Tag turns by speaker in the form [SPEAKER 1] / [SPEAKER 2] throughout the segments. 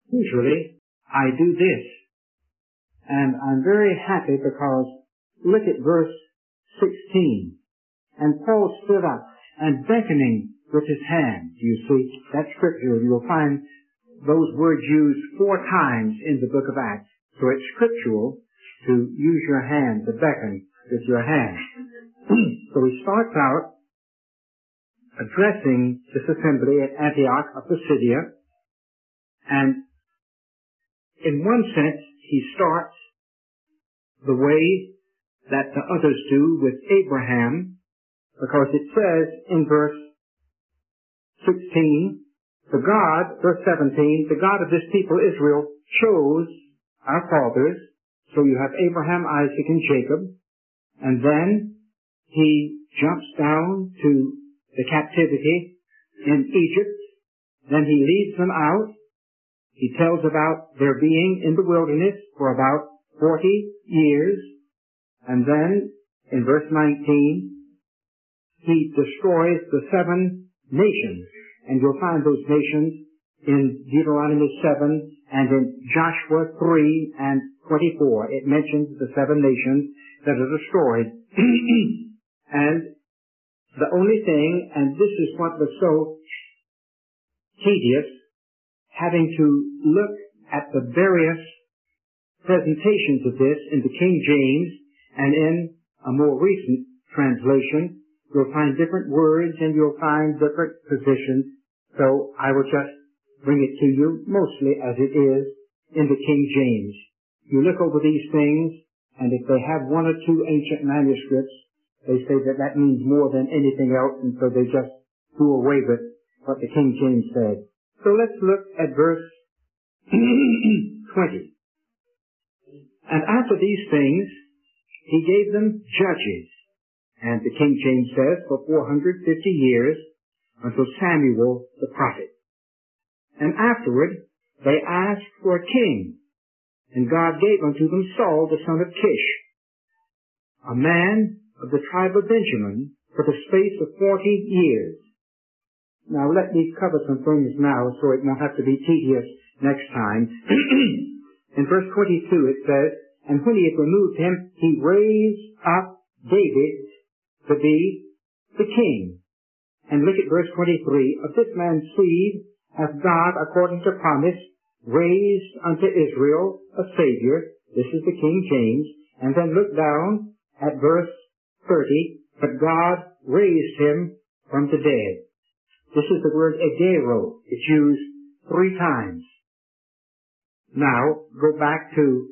[SPEAKER 1] usually I do this. And I'm very happy because look at verse 16. And Paul stood up and beckoning with his hand. You see, that scripture, you'll find those words used 4 times in the book of Acts. So it's scriptural to use your hand, to beckon with your hand. So he starts out addressing this assembly at Antioch of Pisidia. And in one sense, he starts the way that the others do with Abraham, because it says in verse 16, verse 17, the God of this people Israel chose our fathers. So you have Abraham, Isaac, and Jacob. And then he jumps down to the captivity in Egypt. Then he leads them out. He tells about their being in the wilderness for about 40 years. And then in verse 19, he destroys the 7 nations. And you'll find those nations in Deuteronomy 7 and in Joshua 3 and 24. It mentions the 7 nations that are destroyed. And the only thing, and this is what was so tedious, having to look at the various presentations of this in the King James and in a more recent translation, you'll find different words and you'll find different positions. So I will just bring it to you mostly as it is in the King James. You look over these things, and if they have 1 or 2 ancient manuscripts, they say that that means more than anything else, and so they just do away with what the King James said. So let's look at verse 20. And after these things, he gave them judges. And the King James says, for 450 years, until Samuel the prophet. And afterward, they asked for a king. And God gave unto them Saul the son of Kish, a man of the tribe of Benjamin, for the space of 40 years. Now let me cover some things now so it won't have to be tedious next time. In verse 22 it says, and when he had removed him, he raised up David to be the king. And look at verse 23. Of this man's seed hath God, according to promise, raised unto Israel a Savior. This is the King James. And then look down at verse 30. But God raised him from the dead. This is the word egero. It's used 3 times. Now, go back to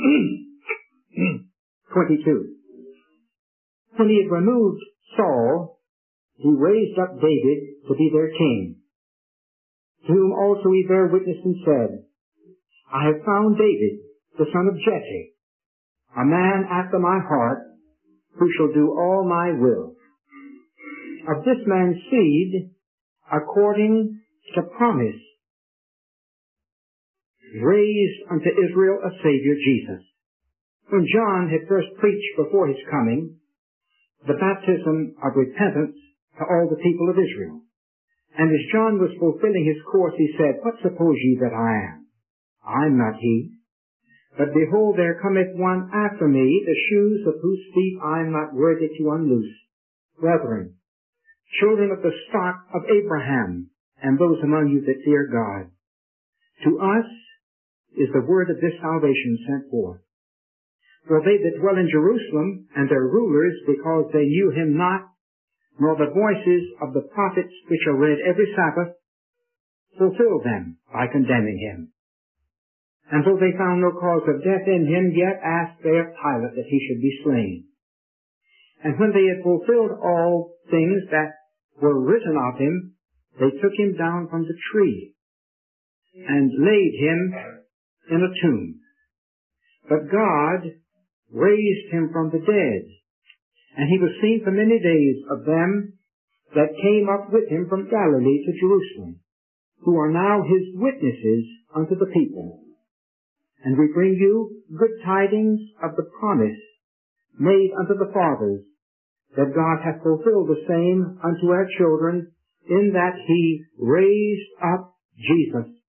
[SPEAKER 1] 22. When he had removed Saul, he raised up David to be their king, to whom also he bare witness and said, I have found David, the son of Jesse, a man after my heart, who shall do all my will. Of this man's seed, according to promise, raised unto Israel a Savior, Jesus. When John had first preached before his coming, the baptism of repentance to all the people of Israel. And as John was fulfilling his course, he said, what suppose ye that I am? I'm not he. But behold, there cometh one after me, the shoes of whose feet I am not worthy to unloose. Brethren, children of the stock of Abraham, and those among you that fear God, to us is the word of this salvation sent forth. For they that dwell in Jerusalem, and their rulers, because they knew him not, nor the voices of the prophets which are read every Sabbath, fulfill them by condemning him. And though they found no cause of death in him, yet asked they of Pilate that he should be slain. And when they had fulfilled all things that were written of him, they took him down from the tree, and laid him in a tomb. But God raised him from the dead, and he was seen for many days of them that came up with him from Galilee to Jerusalem, who are now his witnesses unto the people. And we bring you good tidings of the promise made unto the fathers, that God hath fulfilled the same unto our children, in that he raised up Jesus,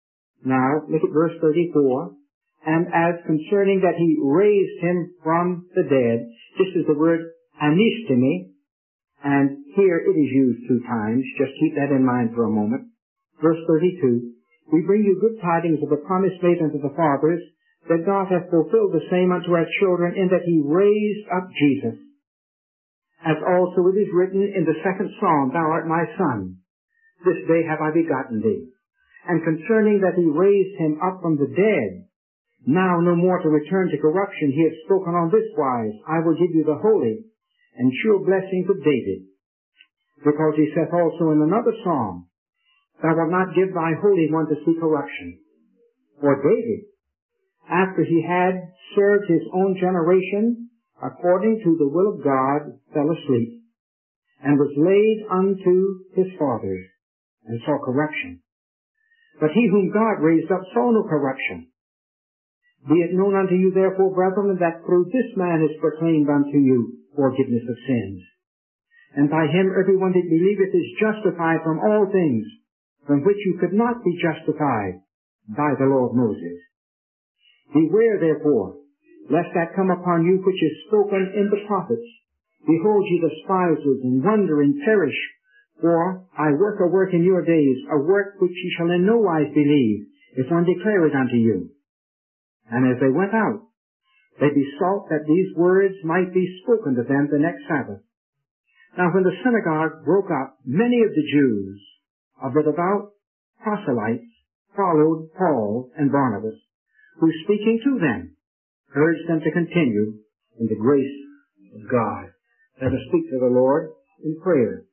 [SPEAKER 1] Now, look at verse 34. And as concerning that he raised him from the dead, this is the word anistemi, and here it is used 2 times. Just keep that in mind for a moment. Verse 32, we bring you good tidings of the promise made unto the fathers, that God hath fulfilled the same unto our children, in that he raised up Jesus. As also it is written in the 2nd Psalm, Thou art my son, this day have I begotten thee. And concerning that he raised him up from the dead, now no more to return to corruption, he hath spoken on this wise, I will give you the holy and sure blessings of David. Because he saith also in another psalm, Thou wilt not give thy holy one to see corruption. For David, after he had served his own generation, according to the will of God, fell asleep, and was laid unto his fathers, and saw corruption. But he whom God raised up saw no corruption. Be it known unto you therefore, brethren, that through this man is proclaimed unto you forgiveness of sins. And by him every one that believeth is justified from all things, from which you could not be justified by the law of Moses. Beware therefore, lest that come upon you which is spoken in the prophets. Behold, ye despisers, and wonder and perish, for I work a work in your days, a work which ye shall in no wise believe, if one declare it unto you. And as they went out, they besought that these words might be spoken to them the next Sabbath. Now when the synagogue broke up, many of the Jews of the devout proselytes followed Paul and Barnabas, who speaking to them, urged them to continue in the grace of God. Let us speak to the Lord in prayer.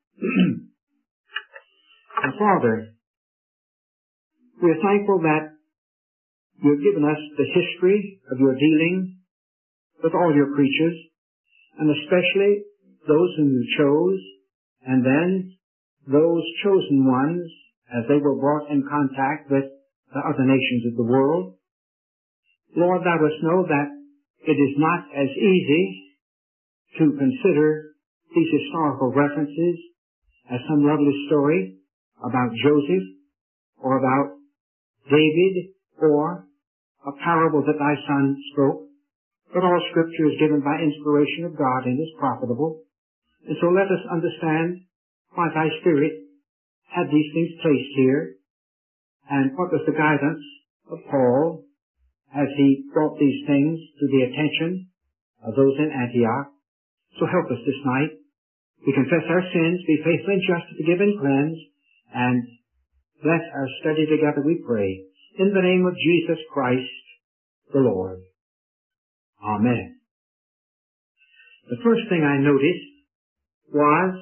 [SPEAKER 1] Our Father, we are thankful that you have given us the history of your dealing with all your creatures, and especially those whom you chose, and then those chosen ones as they were brought in contact with the other nations of the world. Lord, thou dost know that it is not as easy to consider these historical references as some lovely story about Joseph or about David or a parable that thy son spoke, but all Scripture is given by inspiration of God and is profitable. And so let us understand why thy Spirit had these things placed here, and what was the guidance of Paul as he brought these things to the attention of those in Antioch. So help us this night. We confess our sins, be faithful and just to forgive and cleanse, and bless our study together, we pray. In the name of Jesus Christ, the Lord. Amen. The first thing I noticed was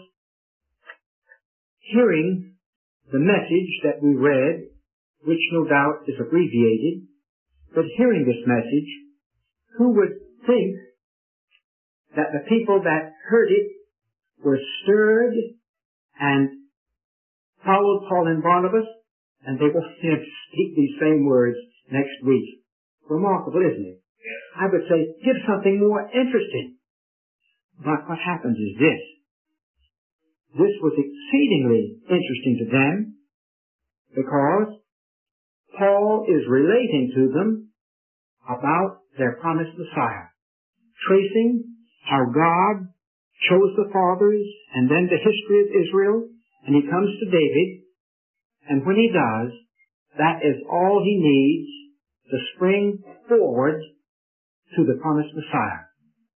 [SPEAKER 1] hearing the message that we read, which no doubt is abbreviated, but hearing this message, who would think that the people that heard it were stirred and followed Paul and Barnabas, and they will speak these same words next week. Remarkable, isn't it? I would say, give something more interesting. But what happens is this. This was exceedingly interesting to them because Paul is relating to them about their promised Messiah, tracing how God chose the fathers and then the history of Israel, and he comes to David, and when he does, that is all he needs to spring forward to the promised Messiah.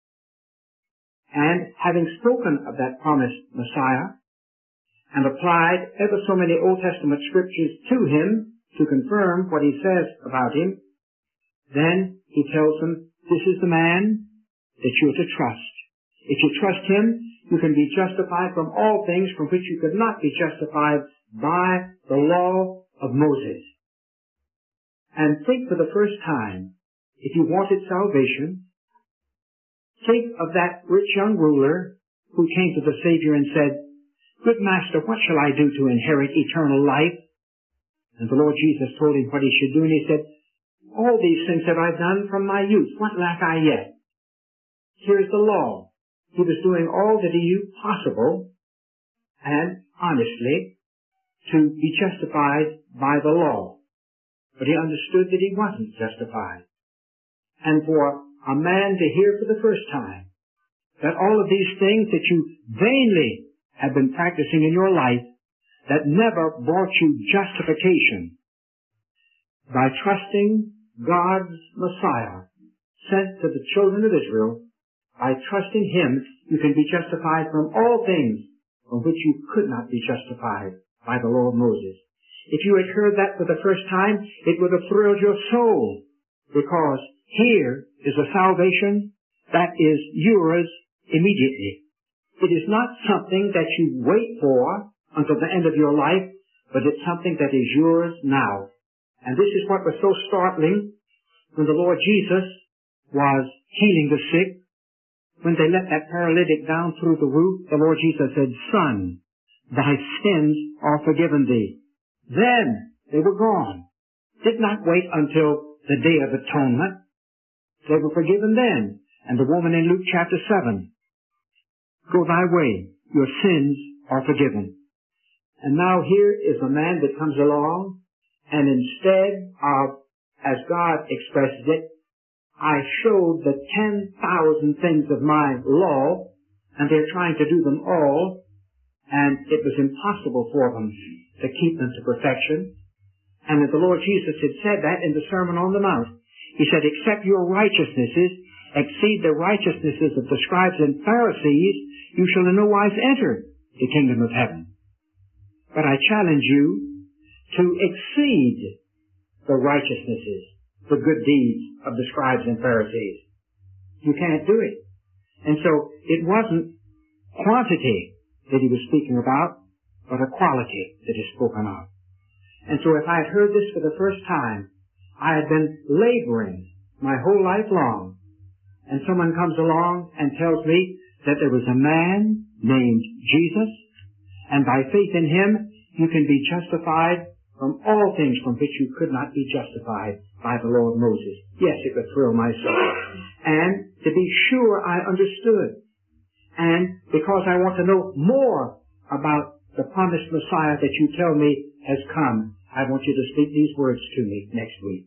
[SPEAKER 1] And having spoken of that promised Messiah and applied ever so many Old Testament scriptures to him to confirm what he says about him, then he tells them, this is the man that you are to trust. If you trust him, you can be justified from all things from which you could not be justified by the law of Moses. And think for the first time, if you wanted salvation, think of that rich young ruler who came to the Savior and said, Good Master, what shall I do to inherit eternal life? And the Lord Jesus told him what he should do, and he said, all these things have I done from my youth. What lack I yet? Here's the law. He was doing all that he knew possible and honestly to be justified by the law. but he understood that he wasn't justified. And for a man to hear for the first time that all of these things that you vainly have been practicing in your life that never brought you justification, by trusting God's Messiah sent to the children of Israel, by trusting Him, you can be justified from all things from which you could not be justified by the law of Moses. If you had heard that for the first time, it would have thrilled your soul, because here is a salvation that is yours immediately. It is not something that you wait for until the end of your life, but it's something that is yours now. And this is what was so startling when the Lord Jesus was healing the sick. When they let that paralytic down through the roof, the Lord Jesus said, "Son, thy sins are forgiven thee." Then they were gone. Did not wait until the Day of Atonement. They were forgiven then. And the woman in Luke chapter 7, "Go thy way, your sins are forgiven." And now here is a man that comes along, and instead of, as God expresses it, I showed the 10,000 things of my law, and they're trying to do them all, and it was impossible for them to keep them to perfection. And the Lord Jesus had said that in the Sermon on the Mount. He said, "Except your righteousnesses exceed the righteousnesses of the scribes and Pharisees, you shall in no wise enter the kingdom of heaven." But I challenge you to exceed the righteousnesses, the good deeds of the scribes and Pharisees. You can't do it. And so it wasn't quantity that he was speaking about, but a quality that is spoken of. And so if I had heard this for the first time, I had been laboring my whole life long, and someone comes along and tells me that there was a man named Jesus, and by faith in him, you can be justified from all things from which you could not be justified by the law of Moses. Yes, it would thrill my soul. And to be sure I understood. And because I want to know more about the promised Messiah that you tell me has come, I want you to speak these words to me next week.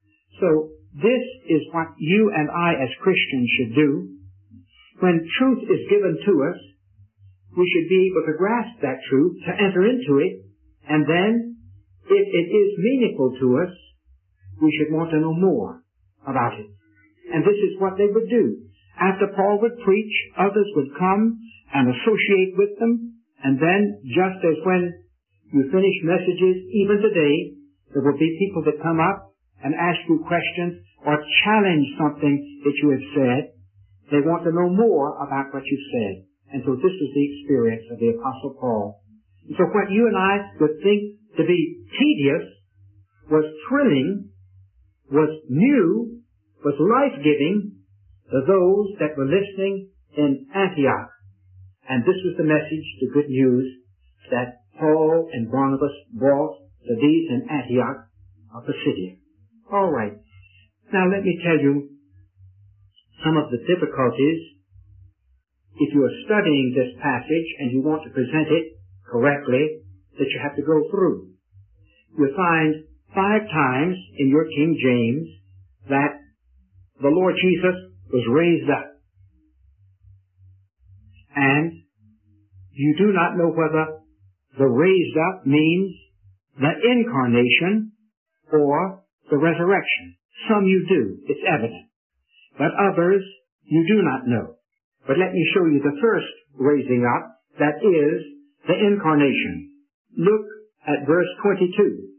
[SPEAKER 1] So this is what you and I as Christians should do. When truth is given to us, we should be able to grasp that truth, to enter into it, and then, if it is meaningful to us, we should want to know more about it. And this is what they would do. After Paul would preach, others would come and associate with them, and then, just as when you finish messages, even today, there will be people that come up and ask you questions or challenge something that you have said. They want to know more about what you've said. And so this is the experience of the Apostle Paul. And so what you and I would think to be tedious was thrilling, was new, was life-giving to those that were listening in Antioch. And this was the message, the good news, that Paul and Barnabas brought to these in Antioch of Pisidia. All right. Now let me tell you some of the difficulties if you are studying this passage and you want to present it correctly that you have to go through. You'll find 5 times in your King James that the Lord Jesus was raised up. And you do not know whether the raised up means the incarnation or the resurrection. Some you do, it's evident. But others you do not know. But let me show you the first raising up, that is the incarnation. Look at verse 22.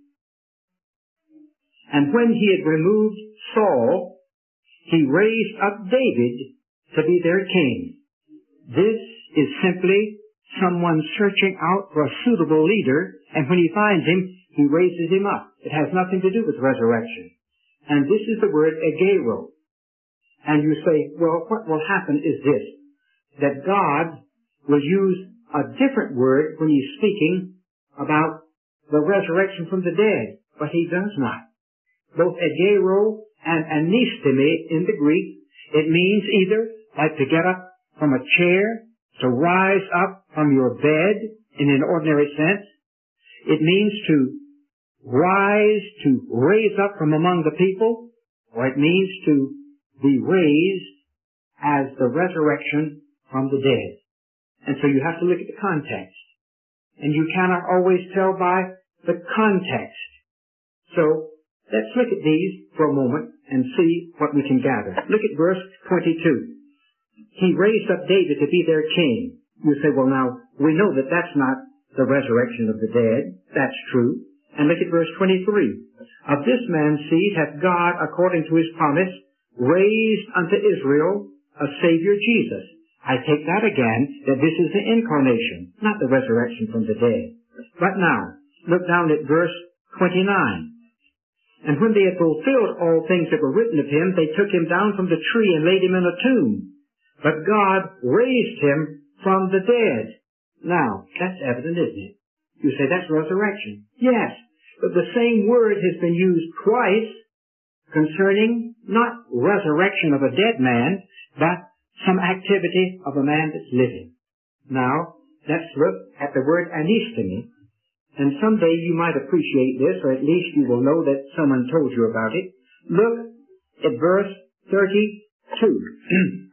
[SPEAKER 1] "And when he had removed Saul, he raised up David to be their king." This is simply someone searching out for a suitable leader, and when he finds him, he raises him up. It has nothing to do with resurrection. And this is the word agero. And you say, well, what will happen is this, that God will use a different word when he's speaking about the resurrection from the dead, but he does not. Both agero and anistemi in the Greek, it means either like to get up from a chair, to rise up from your bed in an ordinary sense. It means to rise to raise up from among the people, or it means to be raised as the resurrection from the dead. And so you have to look at the context. And you cannot always tell by the context. So let's look at these for a moment and see what we can gather. Look at verse 22. He raised up David to be their king. You say, well now, we know that that's not the resurrection of the dead. That's true. And look at verse 23. Of this man's seed hath God, according to his promise, raised unto Israel a Savior, Jesus. I take that again, that this is the incarnation, not the resurrection from the dead. But now, look down at verse 29. And when they had fulfilled all things that were written of him, they took him down from the tree and laid him in a tomb. But God raised him from the dead. Now, that's evident, isn't it? You say that's resurrection. Yes, but the same word has been used twice concerning not resurrection of a dead man, but some activity of a man that's living. Now, let's look at the word anistemi. And someday you might appreciate this, or at least you will know that someone told you about it. Look at verse 32.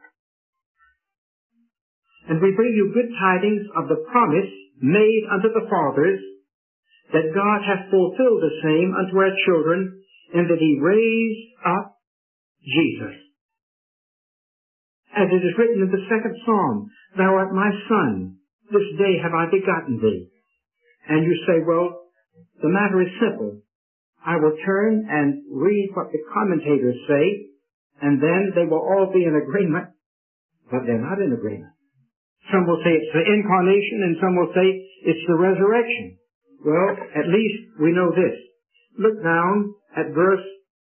[SPEAKER 1] And we bring you good tidings of the promise made unto the fathers, that God hath fulfilled the same unto our children, in that he raised up Jesus. As it is written in the second Psalm, Thou art my son, this day have I begotten thee. And you say, well, the matter is simple. I will turn and read what the commentators say, and then they will all be in agreement, but they're not in agreement. Some will say it's the incarnation, and some will say it's the resurrection. Well, at least we know this. Look down at verse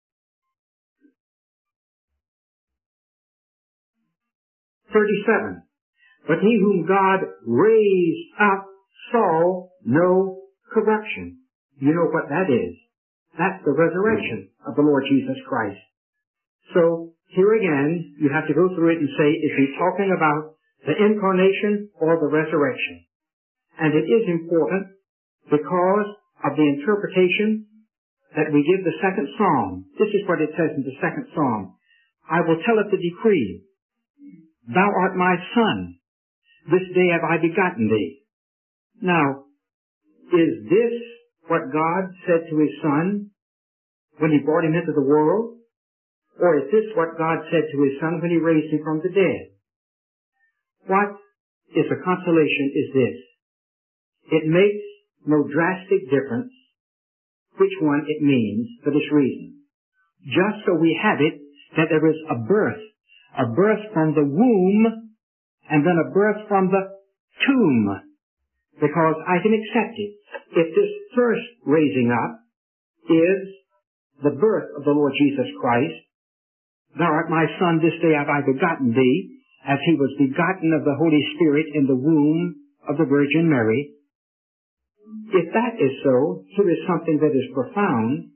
[SPEAKER 1] 37. But he whom God raised up saw no corruption. You know what that is. That's the resurrection of the Lord Jesus Christ. So, here again, you have to go through it and say, is he talking about the incarnation or the resurrection? And it is important because of the interpretation that we give the second psalm. This is what it says in the second psalm. I will tell it the decree. Thou art my son. This day have I begotten thee. Now, is this what God said to his son when he brought him into the world? Or is this what God said to his son when he raised him from the dead? What is the consolation is this. It makes no drastic difference which one it means for this reason. Just so we have it that there is a birth from the womb and then a birth from the tomb, because I can accept it. If this first raising up is the birth of the Lord Jesus Christ, Thou art my son, this day have I begotten thee, as he was begotten of the Holy Spirit in the womb of the Virgin Mary. If that is so, here is something that is profound,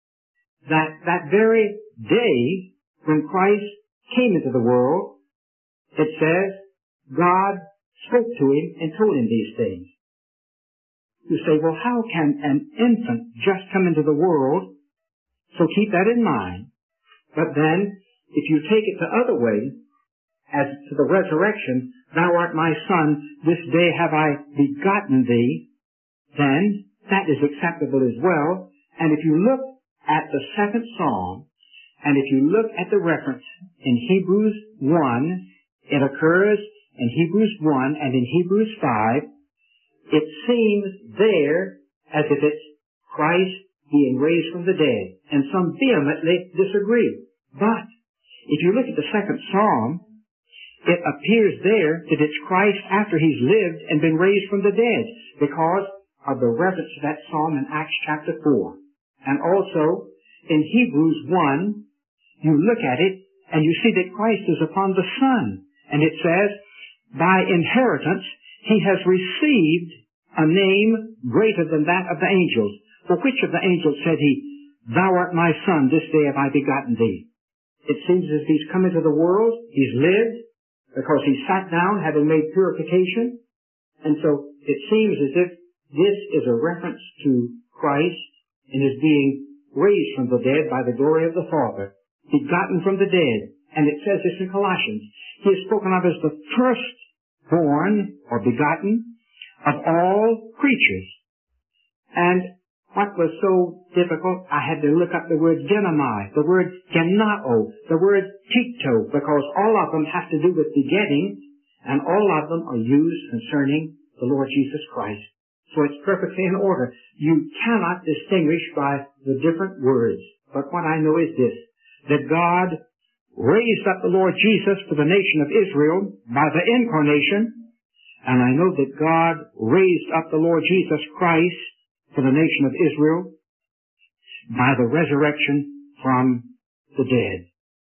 [SPEAKER 1] that very day when Christ came into the world, it says, God spoke to him and told him these things. You say, well, how can an infant just come into the world? So keep that in mind. But then, if you take it the other way, as to the resurrection, Thou art my son, this day have I begotten thee, then that is acceptable as well. And if you look at the second psalm, and if you look at the reference in Hebrews 1, it occurs in Hebrews 1 and in Hebrews 5, it seems there as if it's Christ being raised from the dead. And some vehemently disagree. But if you look at the second psalm, it appears there that it's Christ after he's lived and been raised from the dead, because of the reference to that psalm in Acts chapter 4. And also, in Hebrews 1, you look at it, and you see that Christ is upon the Son. And it says, by inheritance, he has received a name greater than that of the angels. For which of the angels said he, Thou art my son, this day have I begotten thee? It seems as if he's come into the world, he's lived, because he sat down having made purification. And so it seems as if this is a reference to Christ in his being raised from the dead by the glory of the Father, begotten from the dead. And it says this in Colossians. He is spoken of as the firstborn or begotten of all creatures. And what was so difficult, I had to look up the word genomai, the word genao, the word tito, because all of them have to do with begetting, and all of them are used concerning the Lord Jesus Christ. So it's perfectly in order. You cannot distinguish by the different words. But what I know is this, that God raised up the Lord Jesus for the nation of Israel by the incarnation, and I know that God raised up the Lord Jesus Christ for the nation of Israel by the resurrection from the dead.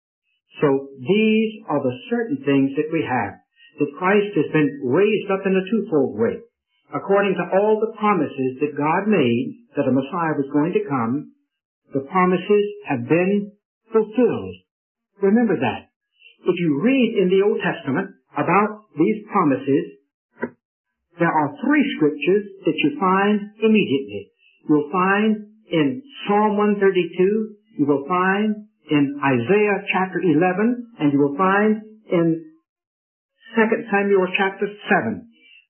[SPEAKER 1] So these are the certain things that we have. That Christ has been raised up in a twofold way. According to all the promises that God made that a Messiah was going to come, the promises have been fulfilled. Remember that. If you read in the Old Testament about these promises, there are three scriptures that you find immediately. You'll find in Psalm 132, you will find in Isaiah chapter 11, and you will find in 2 Samuel chapter 7.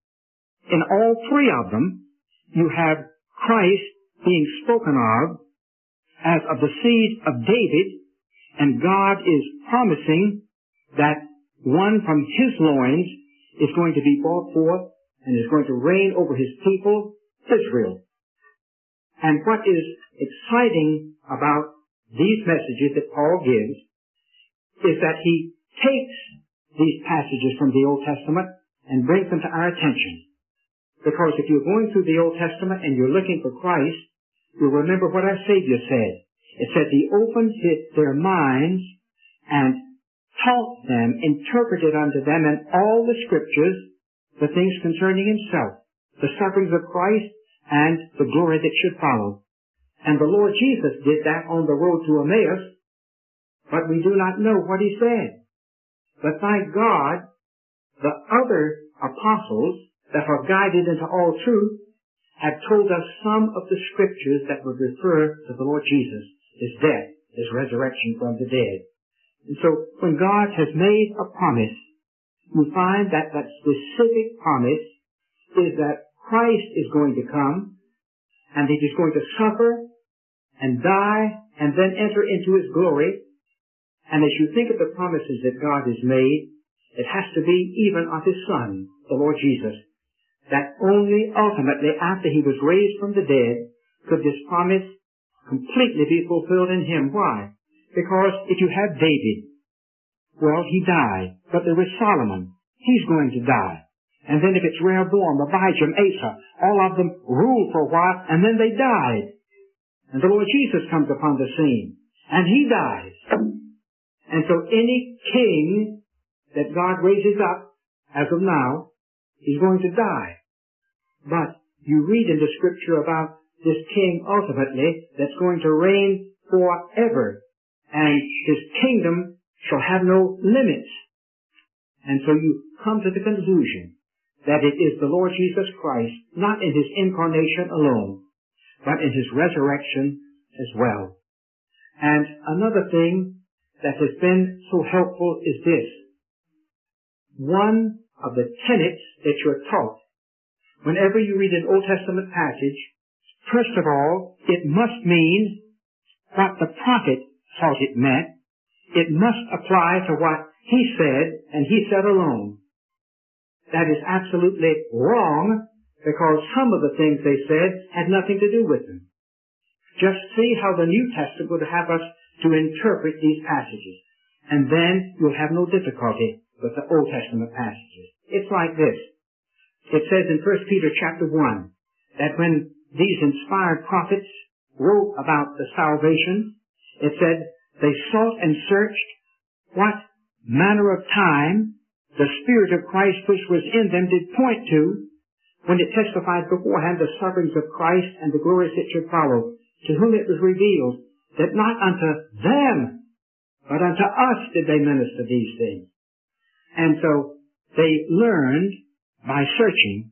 [SPEAKER 1] In all three of them, you have Christ being spoken of as of the seed of David, and God is promising that one from his loins is going to be brought forth and is going to reign over his people, Israel. And what is exciting about these messages that Paul gives is that he takes these passages from the Old Testament and brings them to our attention. Because if you're going through the Old Testament and you're looking for Christ, you'll remember what our Savior said. It said he opened their minds and taught them, interpreted unto them in all the scriptures the things concerning himself, the sufferings of Christ and the glory that should follow. And the Lord Jesus did that on the road to Emmaus, but we do not know what he said. But thank God, the other apostles that are guided into all truth have told us some of the scriptures that would refer to the Lord Jesus, his death, his resurrection from the dead. And so when God has made a promise, we find that that specific promise is that Christ is going to come, and he is going to suffer and die and then enter into his glory. And as you think of the promises that God has made, it has to be even of his Son, the Lord Jesus, that only ultimately after he was raised from the dead could this promise completely be fulfilled in him. Why? Because if you have David, well, he died, but there was Solomon. He's going to die. And then if it's Rehoboam, Abijam, Asa, all of them ruled for a while, and then they died. And the Lord Jesus comes upon the scene, and he dies. And so any king that God raises up, as of now, he's going to die. But you read in the scripture about this king ultimately that's going to reign forever, and his kingdom shall have no limits. And so you come to the conclusion that it is the Lord Jesus Christ, not in his incarnation alone, but in his resurrection as well. And another thing that has been so helpful is this. One of the tenets that you're taught, whenever you read an Old Testament passage, first of all, it must mean what the prophet thought it meant. It must apply to what he said, and he said alone. That is absolutely wrong, because some of the things they said had nothing to do with them. Just see how the New Testament would have us to interpret these passages, and then you'll have no difficulty with the Old Testament passages. It's like this. It says in 1 Peter chapter 1 that when these inspired prophets wrote about the salvation, it said they sought and searched what manner of time the Spirit of Christ which was in them did point to when it testified beforehand the sufferings of Christ and the glories that should follow, to whom it was revealed that not unto them, but unto us did they minister these things. And so they learned by searching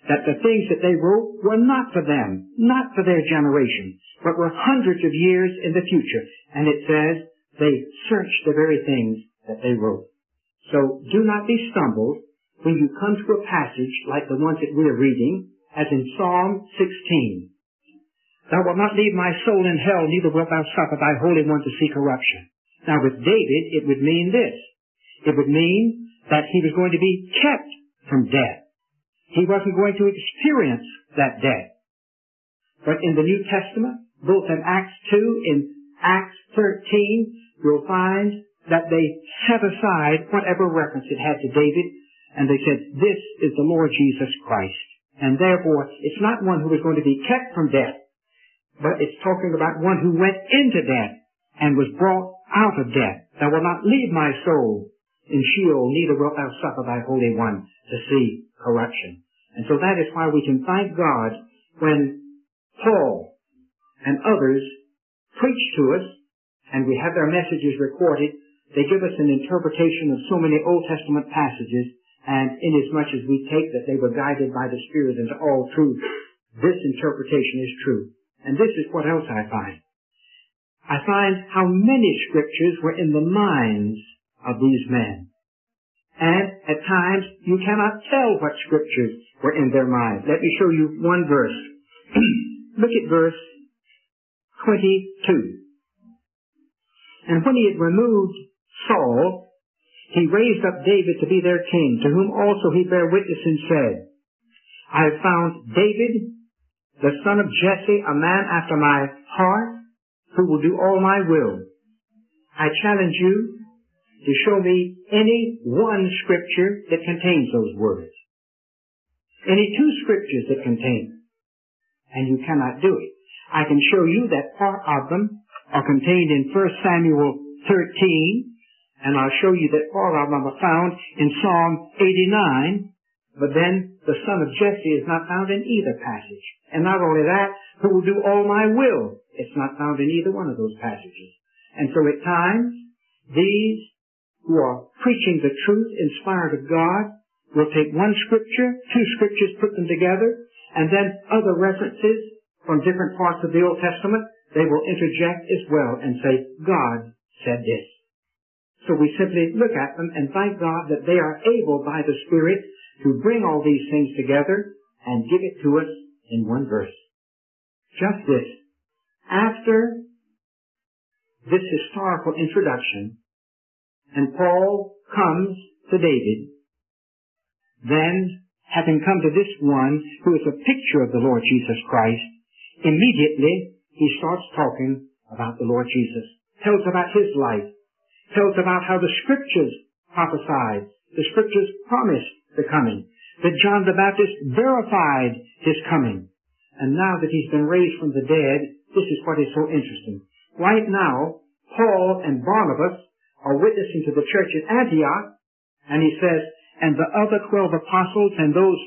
[SPEAKER 1] that the things that they wrote were not for them, not for their generation, but were hundreds of years in the future. And it says they searched the very things that they wrote. So do not be stumbled when you come to a passage like the ones that we're reading, as in Psalm 16. Thou wilt not leave my soul in hell, neither wilt thou suffer thy Holy One to see corruption. Now with David, it would mean this. It would mean that he was going to be kept from death. He wasn't going to experience that death. But in the New Testament, both in Acts 2, in Acts 13, you'll find that they set aside whatever reference it had to David, and they said, this is the Lord Jesus Christ. And therefore, it's not one who was going to be kept from death, but it's talking about one who went into death and was brought out of death. Thou wilt not leave my soul in Sheol, neither wilt thou suffer thy Holy One to see corruption. And so that is why we can thank God when Paul and others preach to us, and we have their messages recorded. They give us an interpretation of so many Old Testament passages, and inasmuch as we take that they were guided by the Spirit into all truth, this interpretation is true. And this is what else I find. I find how many scriptures were in the minds of these men. And at times, you cannot tell what scriptures were in their minds. Let me show you one verse. Look at verse 22. And when he had removed Saul, he raised up David to be their king, to whom also he bare witness and said, I have found David, the son of Jesse, a man after my heart, who will do all my will. I challenge you to show me any one scripture that contains those words. Any two scriptures that contain them. And you cannot do it. I can show you that part of them are contained in 1 Samuel 13, and I'll show you that part of them are found in Psalm 89, but then the son of Jesse is not found in either passage. And not only that, who will do all my will, it's not found in either one of those passages. And so at times, these who are preaching the truth inspired of God will take one scripture, two scriptures, put them together, and then other references from different parts of the Old Testament, they will interject as well and say, God said this. So we simply look at them and thank God that they are able by the Spirit to bring all these things together and give it to us in one verse. Just this. After this historical introduction, and Paul comes to David, then, having come to this one who is a picture of the Lord Jesus Christ, immediately he starts talking about the Lord Jesus. Tells about his life. Tells about how the Scriptures prophesied. The Scriptures promised the coming. That John the Baptist verified his coming. And now that he's been raised from the dead, this is what is so interesting. Right now, Paul and Barnabas are witnessing to the church at Antioch, and he says, and the other 12 apostles and those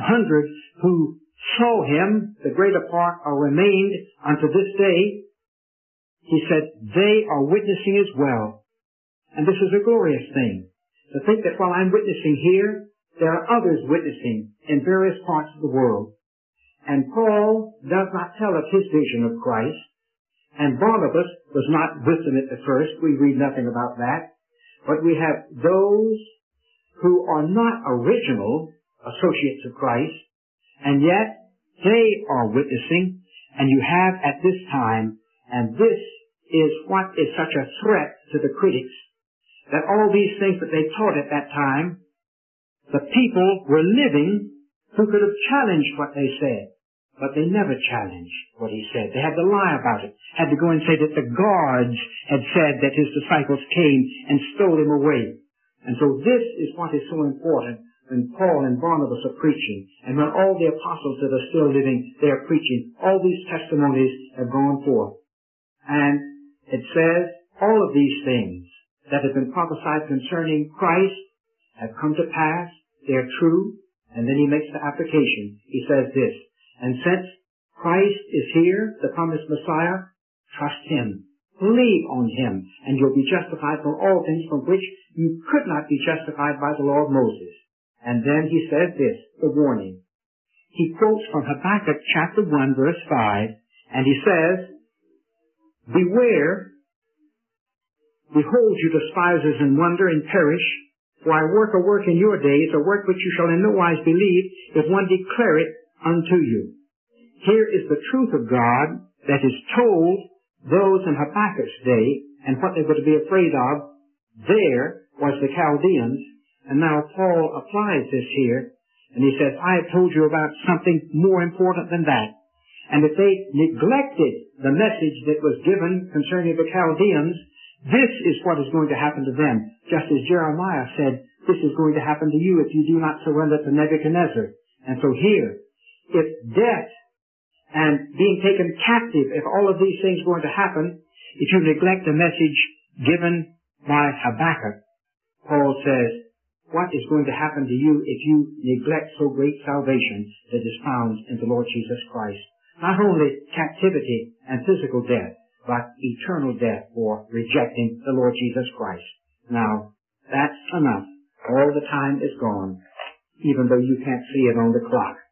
[SPEAKER 1] 500 who saw him, the greater part are remained unto this day, he said, they are witnessing as well. And this is a glorious thing. To think that while I'm witnessing here, there are others witnessing in various parts of the world. And Paul does not tell of his vision of Christ. And Barnabas was not with them at the first. We read nothing about that. But we have those who are not original associates of Christ, and yet they are witnessing, and you have at this time, and this is what is such a threat to the critics, that all these things that they taught at that time, the people were living who could have challenged what they said, but they never challenged what he said. They had to lie about it, had to go and say that the guards had said that his disciples came and stole him away. And so this is what is so important when Paul and Barnabas are preaching, and when all the apostles that are still living, they are preaching. All these testimonies have gone forth. And it says, all of these things that have been prophesied concerning Christ have come to pass. They're true. And then he makes the application. He says this, and since Christ is here, the promised Messiah, trust him. Believe on him, and you'll be justified from all things from which you could not be justified by the law of Moses. And then he says this, the warning. he quotes from Habakkuk chapter 1 verse 5, and he says, "Beware, behold, you despisers, and wonder and perish, for I work a work in your days, a work which you shall in no wise believe, if one declare it unto you." Here is the truth of God that is told those in Habakkuk's day, and what they were to be afraid of there was the Chaldeans. And now Paul applies this here, and he says, I have told you about something more important than that. And if they neglected the message that was given concerning the Chaldeans, this is what is going to happen to them. Just as Jeremiah said, this is going to happen to you if you do not surrender to Nebuchadnezzar. And so here, if death and being taken captive, if all of these things are going to happen, if you neglect the message given by Habakkuk, Paul says, what is going to happen to you if you neglect so great salvation that is found in the Lord Jesus Christ? Not only captivity and physical death, but eternal death for rejecting the Lord Jesus Christ. Now, that's enough. All the time is gone, even though you can't see it on the clock.